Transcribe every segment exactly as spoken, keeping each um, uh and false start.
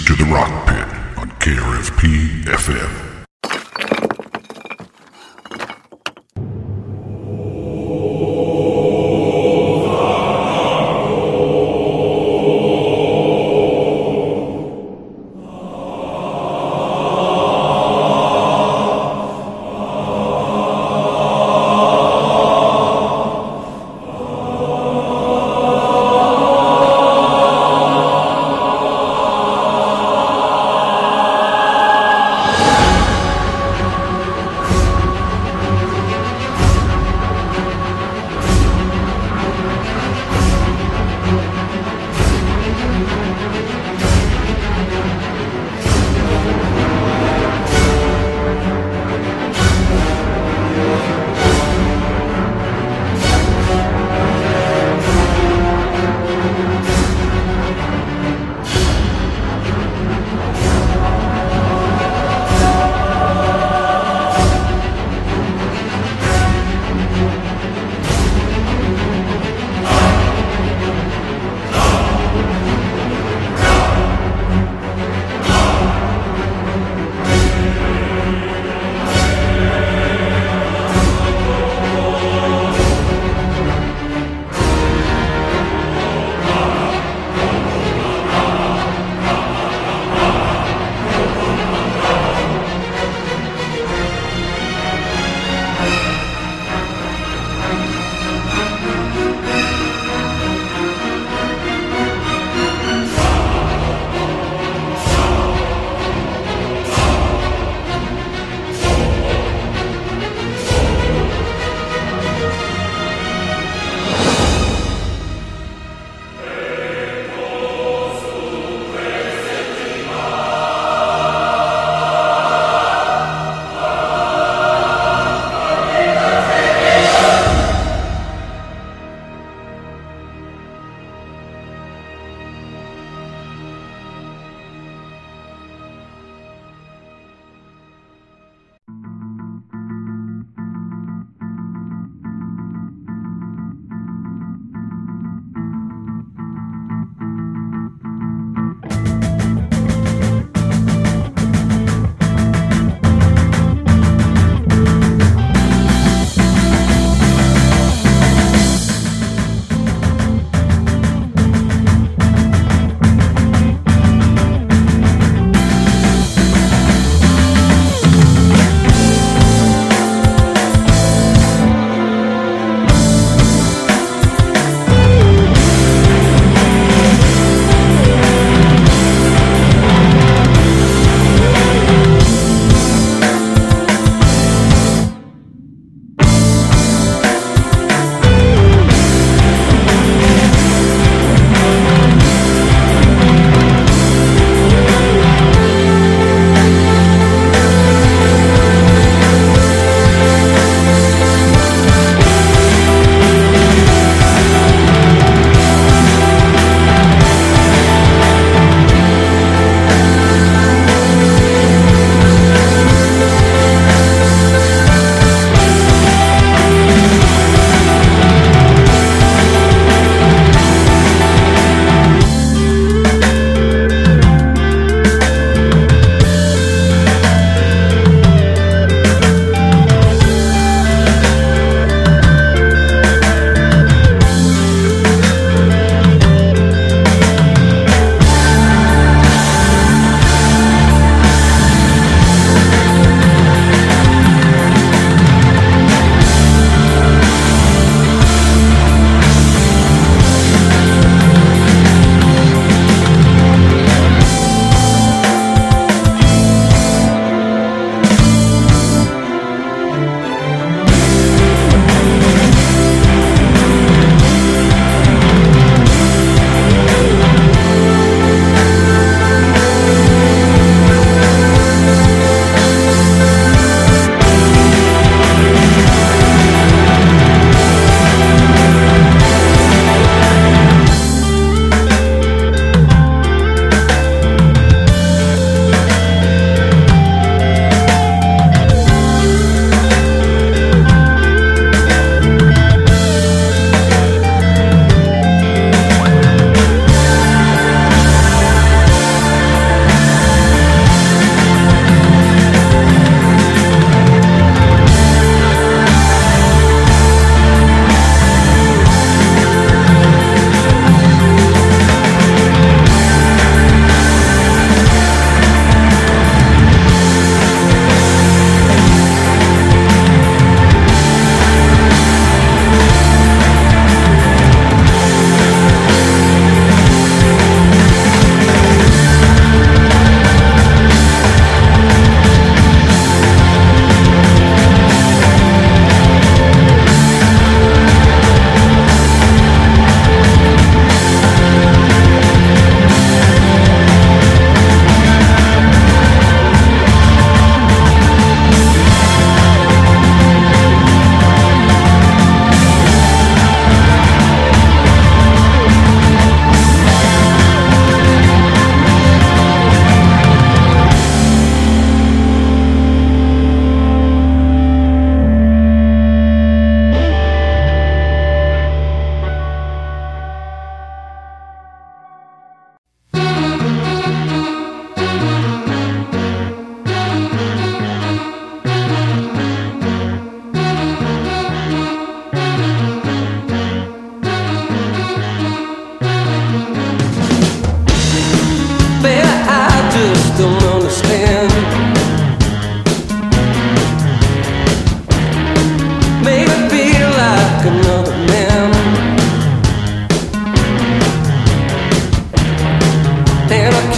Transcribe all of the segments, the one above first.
to the Rock Pit on K R F P F M.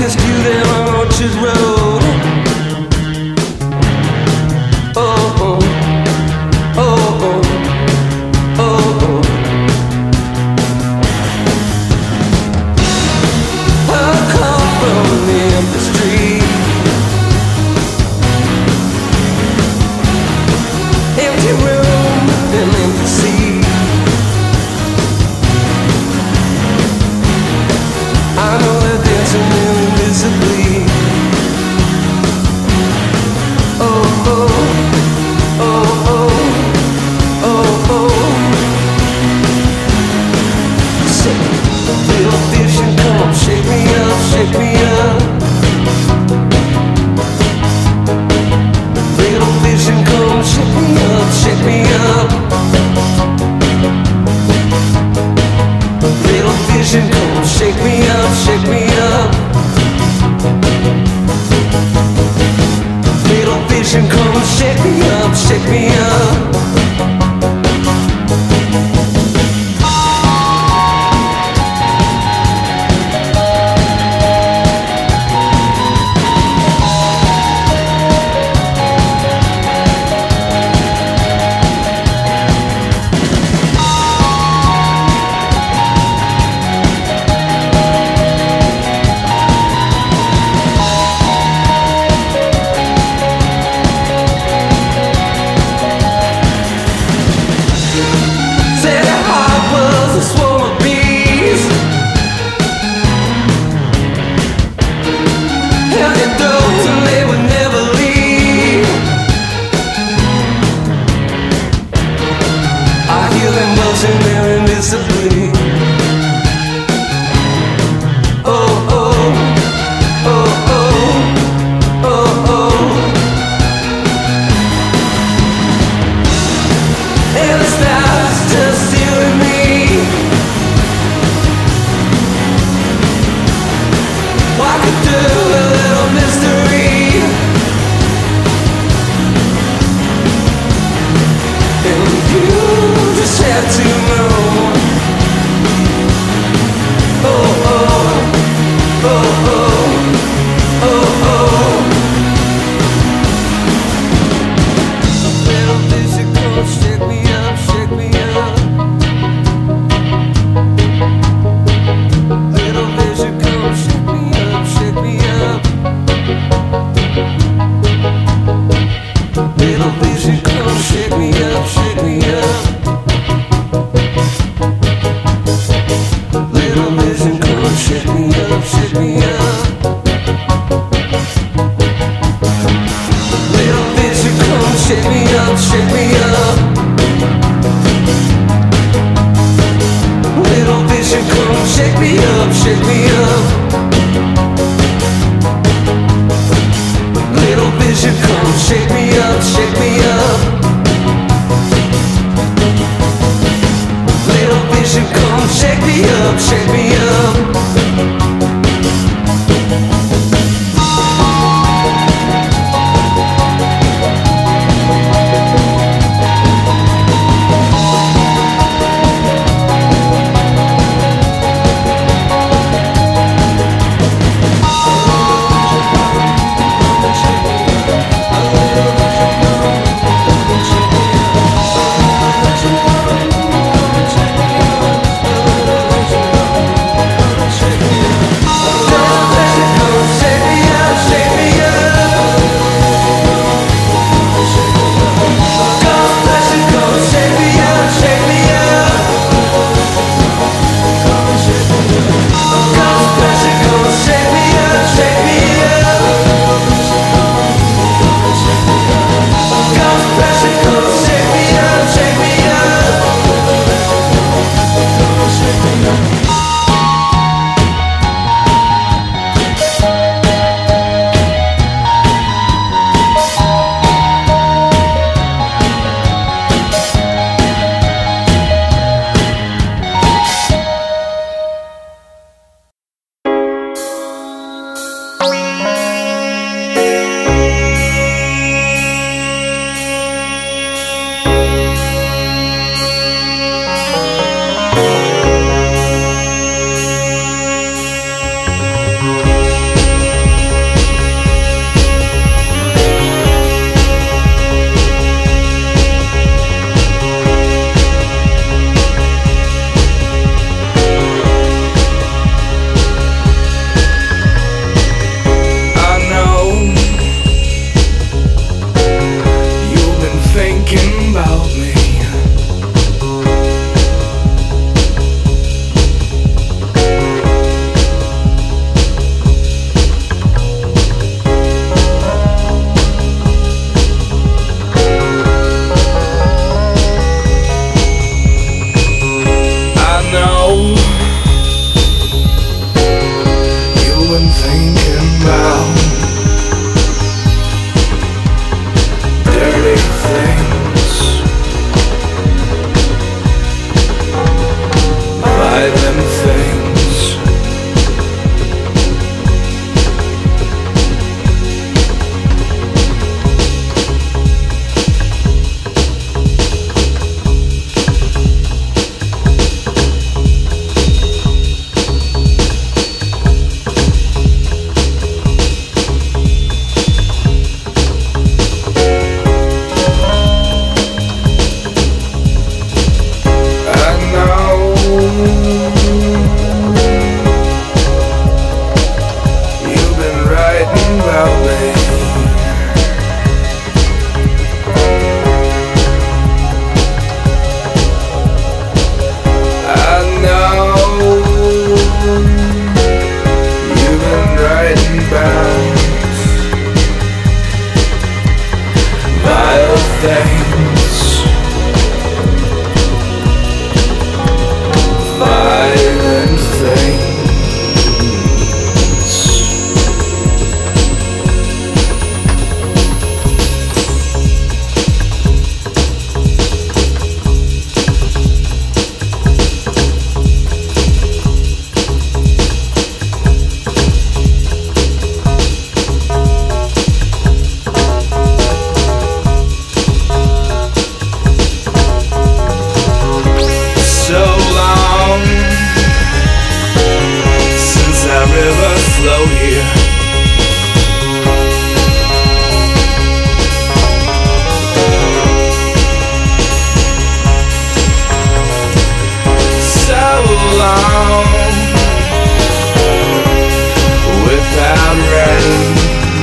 kissed you down on Orchard Road. Oh, oh, oh, oh, oh, oh. I come from an empty street, empty room and empty seat. I know they're dancing invisibly. Oh, oh, oh, oh, oh, oh. Say, little fish and come shake me up, shake me up. Little fish and come shake me up, shake me up. Little fish and come shake me up, shake me up. Little fish and come shake me up, shake me up. Said her heart was a swarm of bees, held their throats and they would never leave. I hear them buzzing there invisibly. Oh, oh, oh, oh, oh, oh. And the stars just you and me. What could do a little mystery? And you just had to know. Oh, oh, oh, oh, oh, oh. Little vision come shake me up, shake me up. Little vision come shake me up, shake me up. Little vision come shake me up, shake me up. Little vision come shake me up, shake me up. Little vision come shake me up, shake me up. Little vision come shake me up, shake me up. Little vision come shake me up, shake me up. Little vision come shake me up, shake me up. flow here. So long without rain,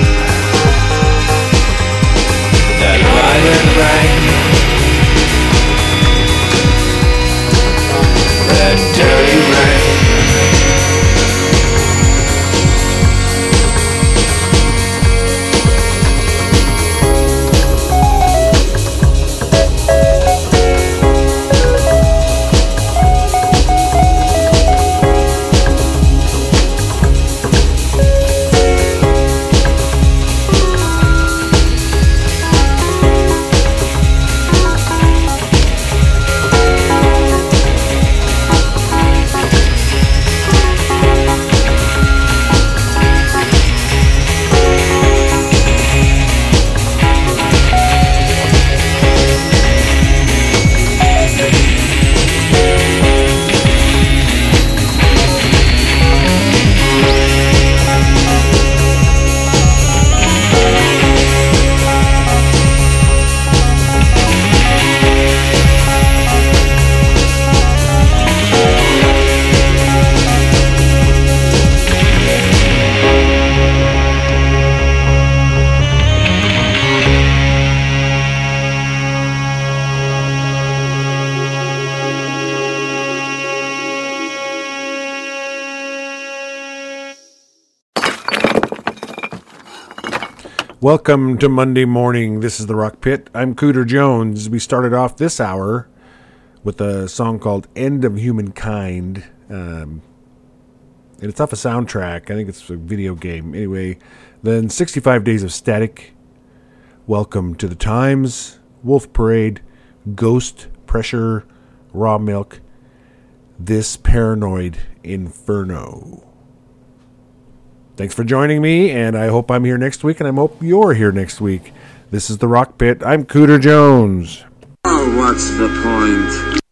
that violent rain, that dirty rain. Welcome to Monday morning. This is the Rock Pit. I'm Cooter Jones. We started off this hour with a song called End of Humankind. Um, and it's off a soundtrack. I think it's a video game. Anyway, then sixty-five Days of Static. Welcome to the Times. Wolf Parade. Ghost Pressure. Raw Milk. This Paranoid Inferno. Thanks for joining me, and I hope I'm here next week, and I hope you're here next week. This is the Rock Pit. I'm Cooter Jones. Oh, what's the point?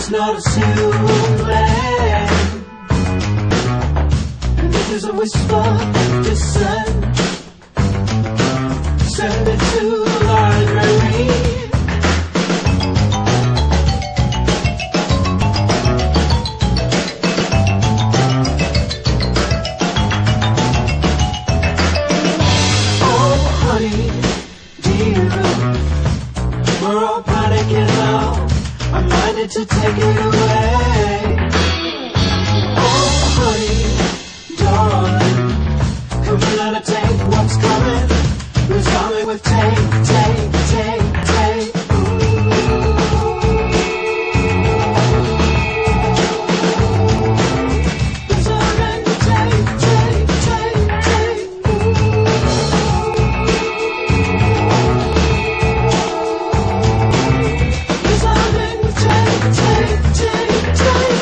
It's not a single man. And if there's a whisper, just send, send it to the library. Oh, honey, dear, we're all panicking now. I'm minded to take it away. Oh, honey, darling, come and let it take what's coming. Who's coming with take, take, take, take? Who's coming with take, take, take, take? Who's coming with take, take, take, take?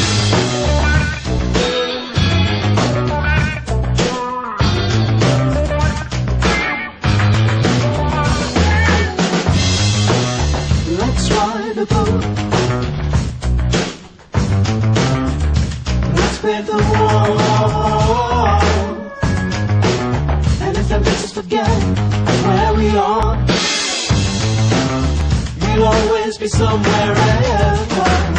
Let's ride a boat. Let's paint the wall. And if that makes us forget where we are, we'll always be somewhere else.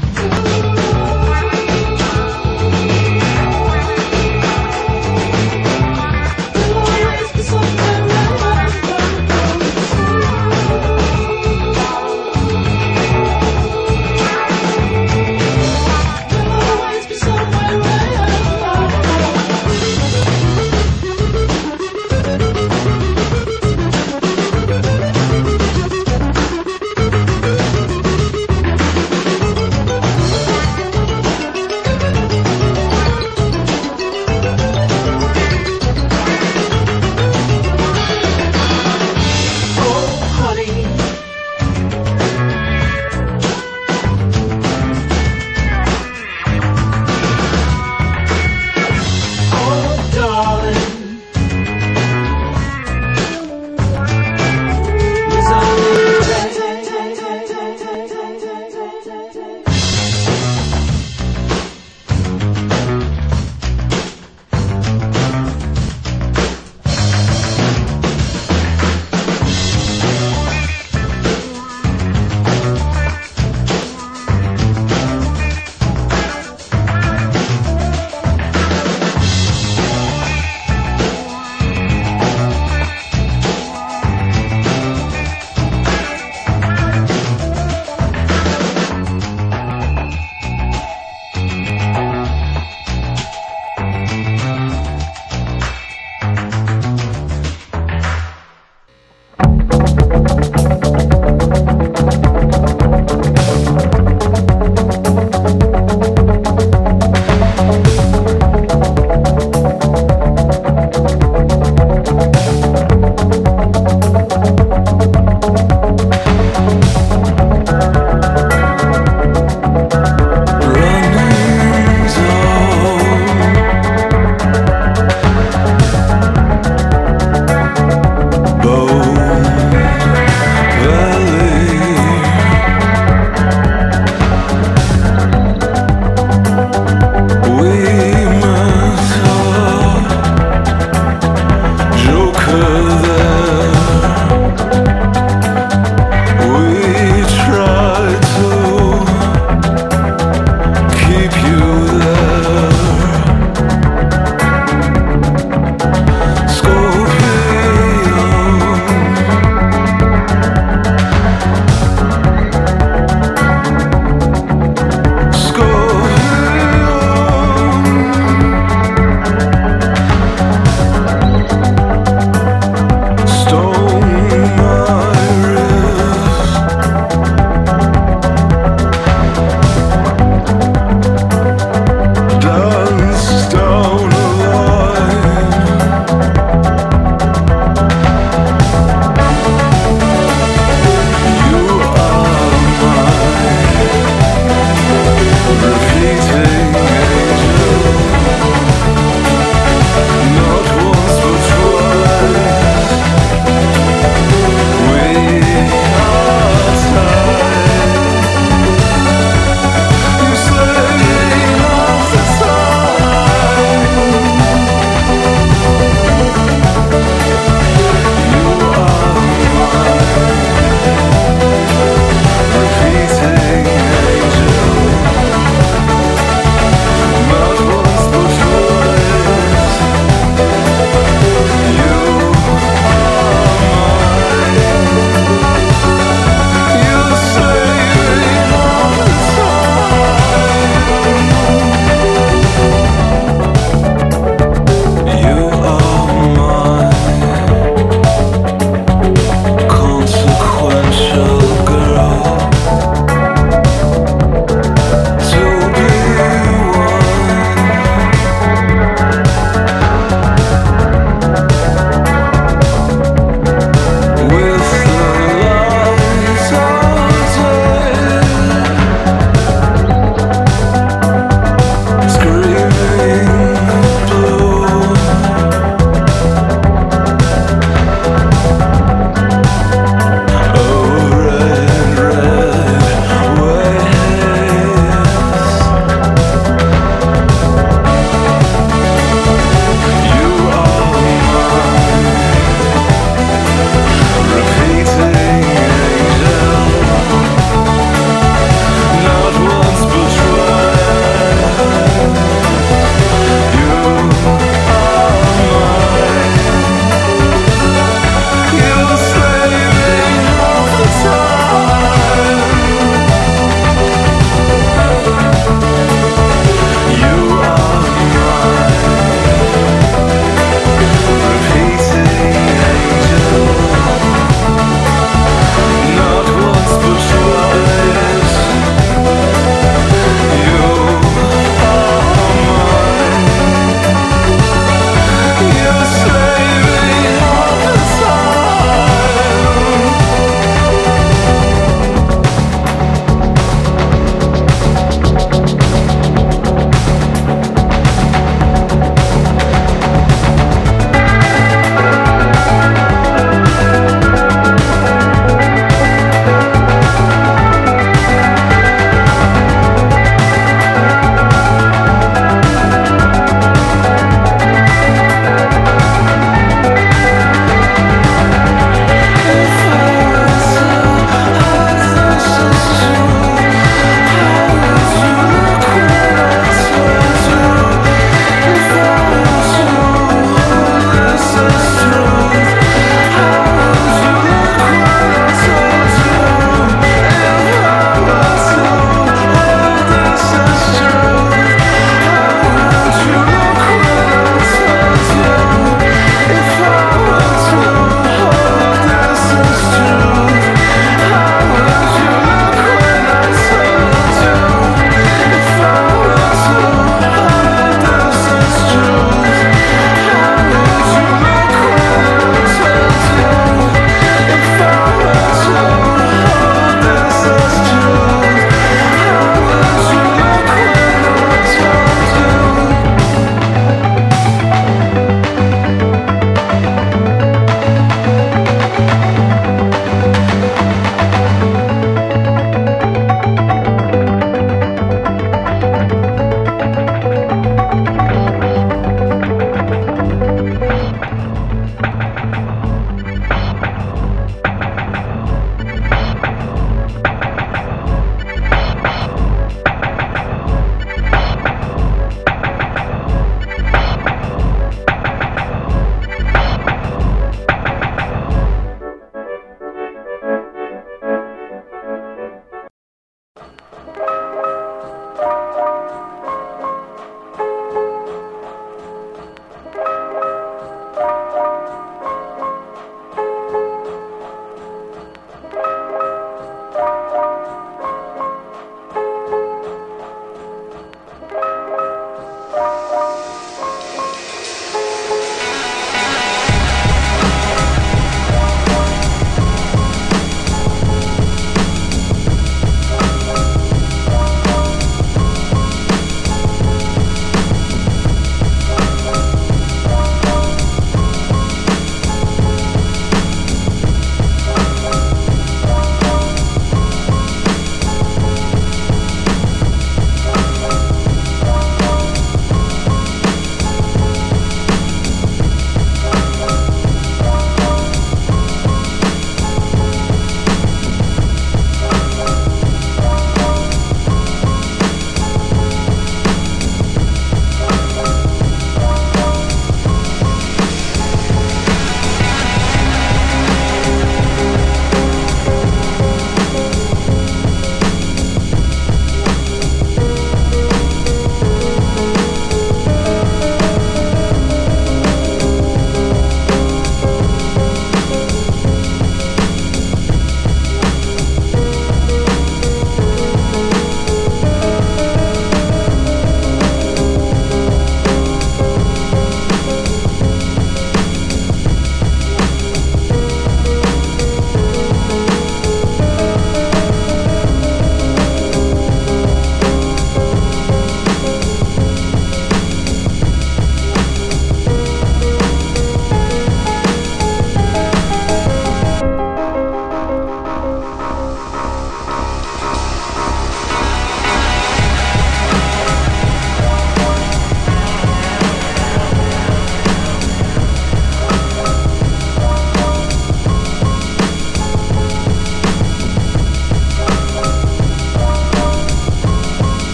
We'll always be somewhere else. We'll always be somewhere else.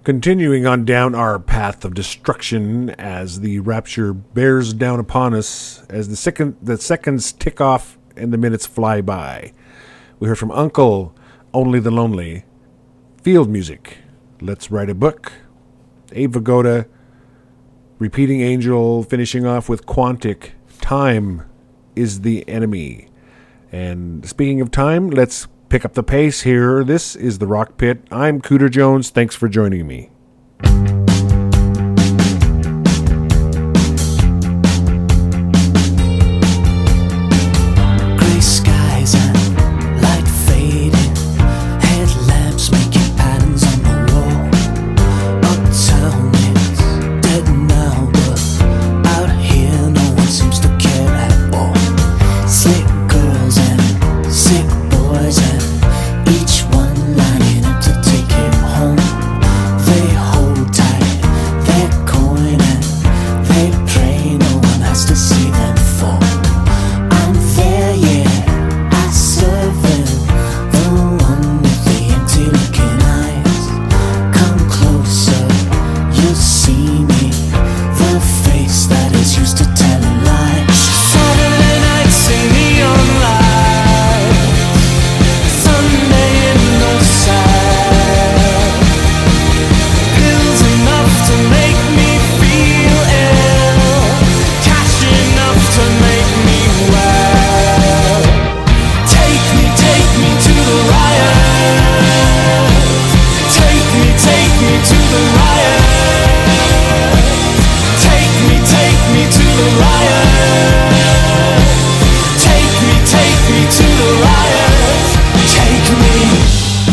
Continuing on down our path of destruction as the rapture bears down upon us, as the second the seconds tick off and the minutes fly by. We heard from Uncle, Only the Lonely, Field Music, Let's Write a Book, Abe Vigoda, Repeating Angel, finishing off with Quantic, Time is the Enemy. And speaking of time, let's pick up the pace here. This is the Rock Pit. I'm Cooter Jones. Thanks for joining me. Gray skies and light fading, headlamps making patterns on the wall. Uptown is dead now, but out here no one seems to care at all. Slick girls and sick boys, and each one lining up to take it home. They hold tight their coin and they pray no one has to see them fall. I'm there, yeah, I serve them, the one with the empty looking eyes. Come closer, you'll see me, the face that is used to telling lies. Saturday nights in neon lights, Sunday in the side. Pills enough to make me feel ill, cash enough to make me well. Take me, take me to the riot. Take me, take me to the riot. Take me, take me to the riot. Take me, take me to the riot. Take me.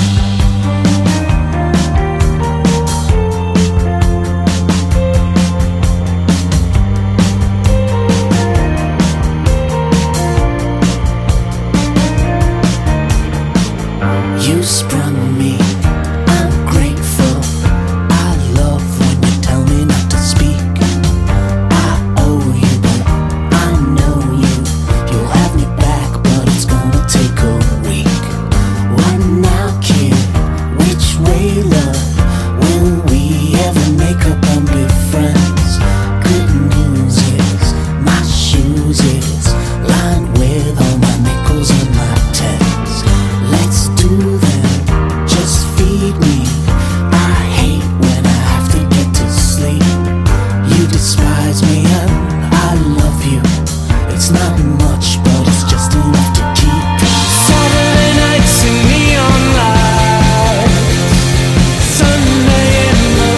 You sprung me, I'm grateful. I love when you tell me not to speak. I owe you, but I know you. You'll have me back, but it's gonna take a week. What now, kid? Which way, love? Will we ever make up and be friends? Good news is my shoes is lined with all my nickels and my tens. Let's do them, just feed me. I hate when I have to get to sleep. You despise me and I love you. It's not much, but it's just enough to keep. Saturday nights in neon lights, Sunday in the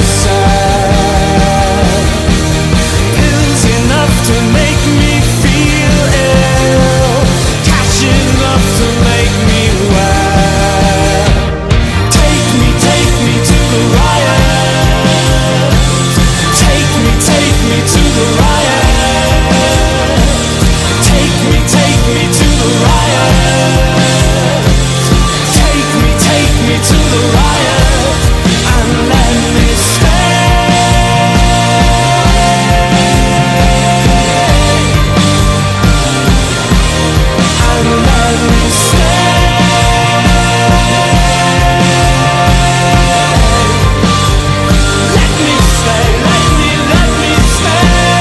side. Pills enough to make me feel ill, cash enough to make me well. Take me, take me to the riot. Take me, take me to the riot. Take me, take me to the riot. Take me, take me to the riot. And let me stay. And let me stay. Let me stay, let me, let me stay.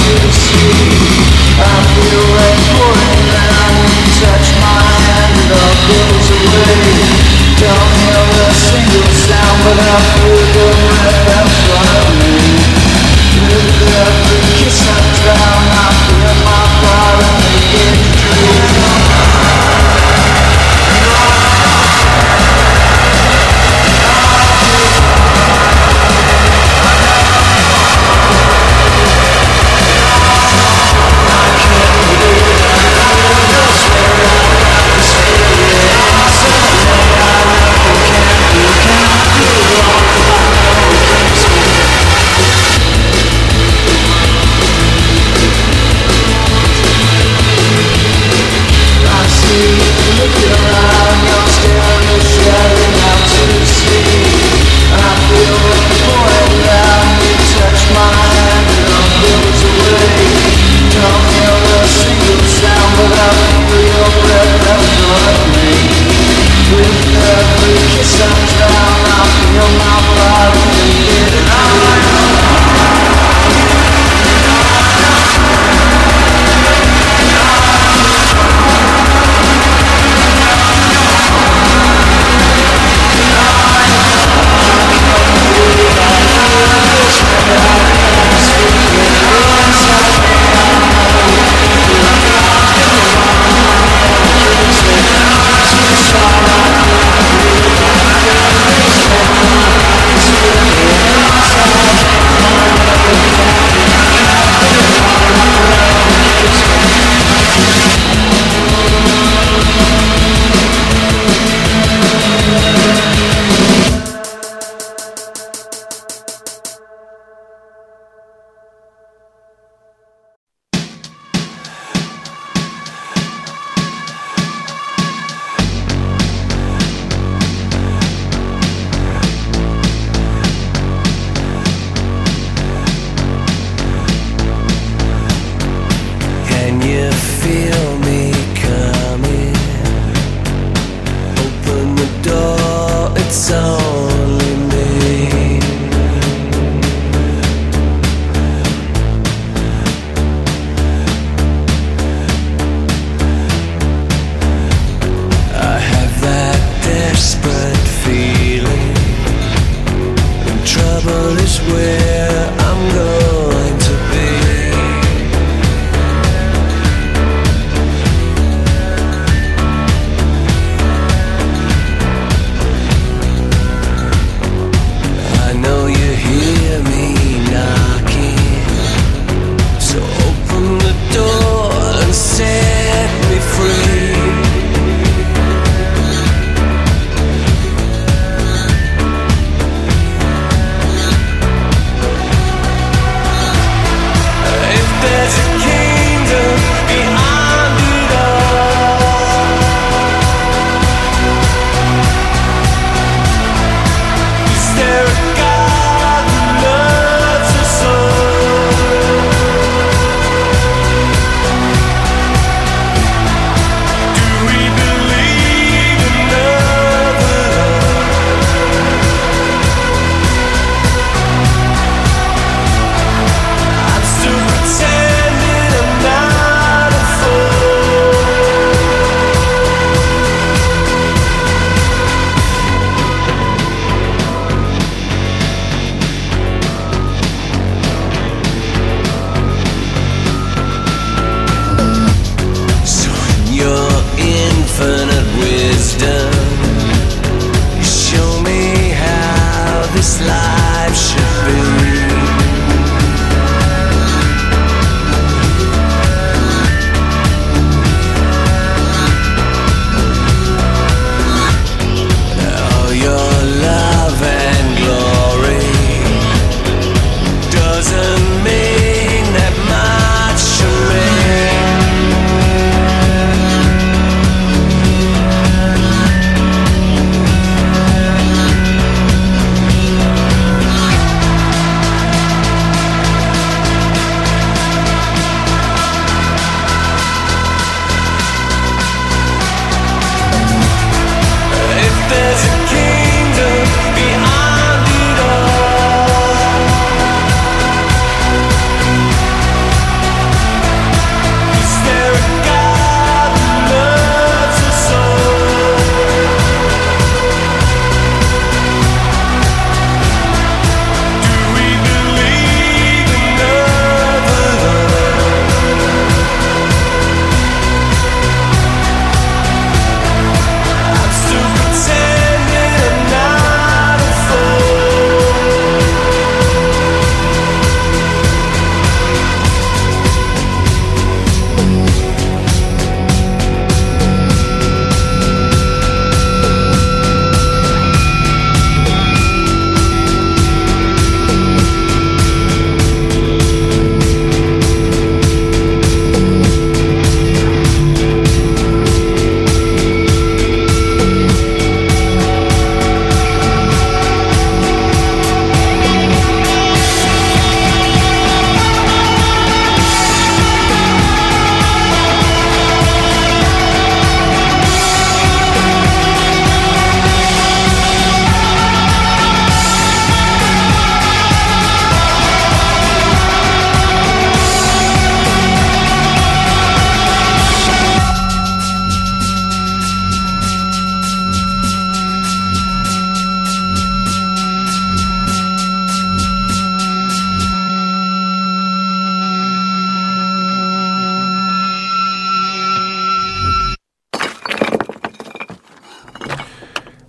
Thank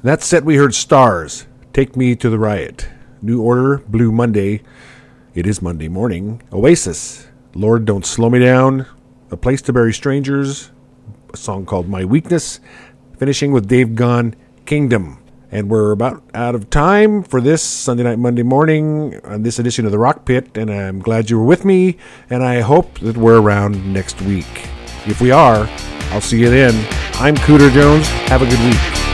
That set we heard Stars, Take Me to the Riot. New Order, Blue Monday. It is Monday morning. Oasis, Lord Don't Slow Me Down. A Place to Bury Strangers, a song called My Weakness. Finishing with Dave Gahan, Kingdom. And we're about out of time for this Sunday Night Monday morning on this edition of the Rock Pit, and I'm glad you were with me, and I hope that we're around next week. If we are, I'll see you then. I'm Cooter Jones. Have a good week.